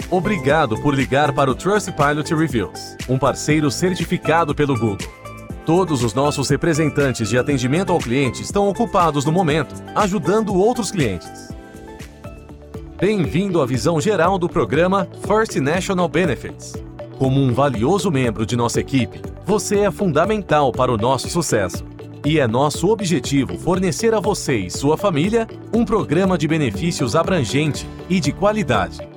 Obrigado por ligar para o Trustpilot Reviews, um parceiro certificado pelo Google. Todos os nossos representantes de atendimento ao cliente estão ocupados no momento, ajudando outros clientes. Bem-vindo à visão geral do programa First National Benefits. Como um valioso membro de nossa equipe, você é fundamental para o nosso sucesso. E é nosso objetivo fornecer a você e sua família um programa de benefícios abrangente e de qualidade.